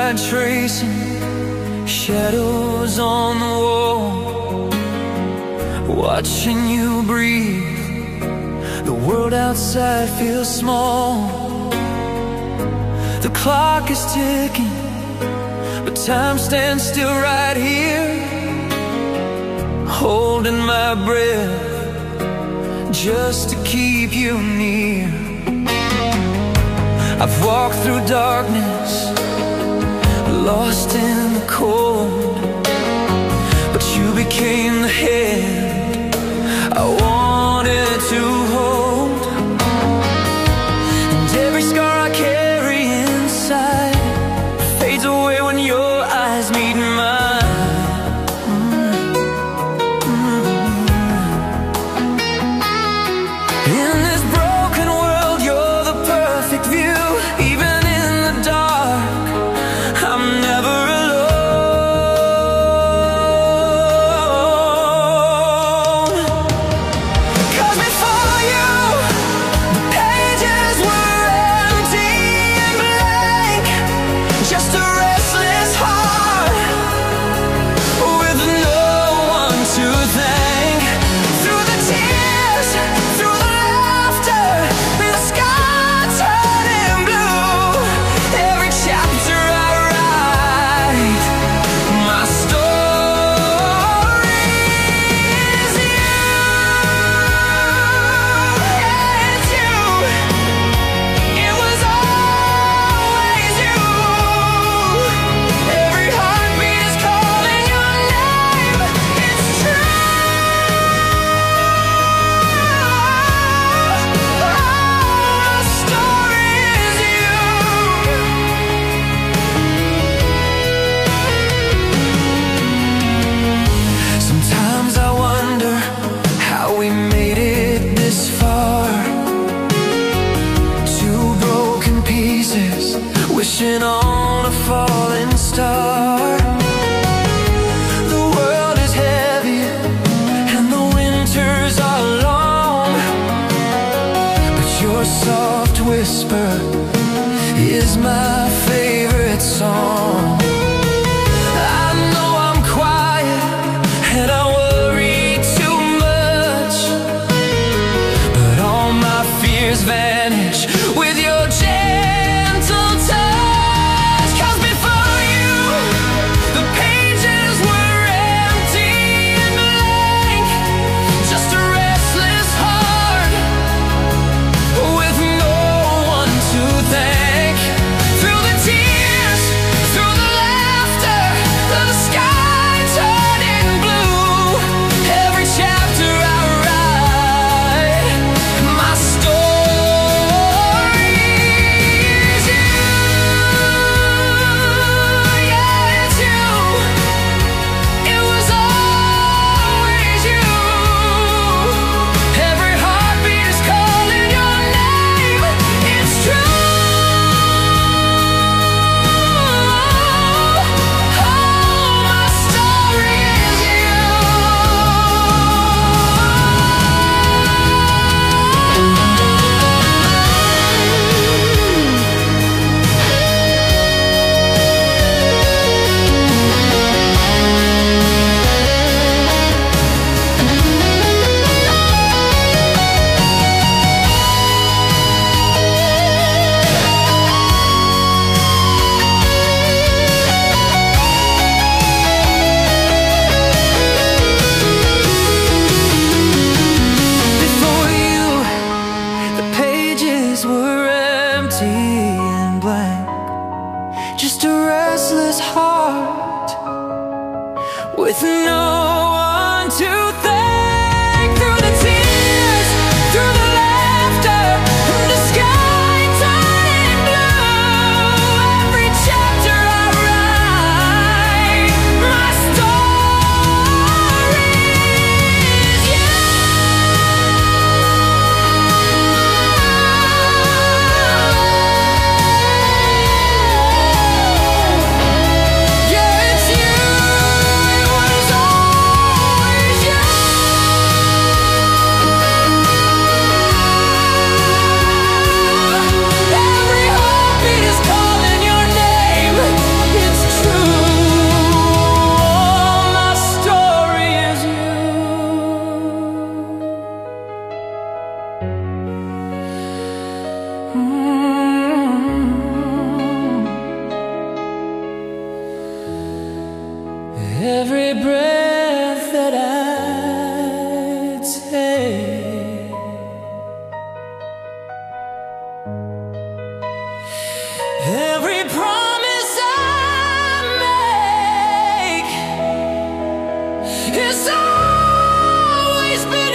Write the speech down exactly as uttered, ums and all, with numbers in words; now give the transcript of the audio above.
night tracing shadows on the wall, watching you breathe. The world outside feels small. The clock is ticking, but time stands still right here, holding my breath just to keep you near. I've walked through darkness, lost in the cold, but you became the hand I wanted to hold. And every scar I carry inside fades away when your eyes meet mine. In this broken world, you're the perfect view. Even in the dark, I'm never alone. 'Cause before you, the pages were empty and blank, just a restless heart with no one to thank. Through the tears, through the laughter, the sky turning blue. Every chapter I write, my story is you. Yeah, it's you. It was always you. Every heartbeat is calling your name. It's true. My story is you. Sometimes I wonder how we made it this far. Two broken pieces, wishing on a falling star. The world is heavy and the winters are long, but your soft whisper is my favorite song. I know I'm quiet and I worry too much, but all my fears vanish with your gentle touch. 'Cause before you, the pages were empty and blank, just a restless heart with no one to thank. Through the tears, through the laughter, the sky turning blue. Every chapter I write, my story is you. Yeah, it's you. It was always you. Every heartbeat is calling your name. It's true. Oh, my story is you. Before you, the pages were empty and blank, just a restless heart with no one to thank. Through the tears, through the laughter, the sky turning blue. Every chapter I write, my story is you. Yeah, it's you. It was all Every breath that I take, every promise I make, it's always been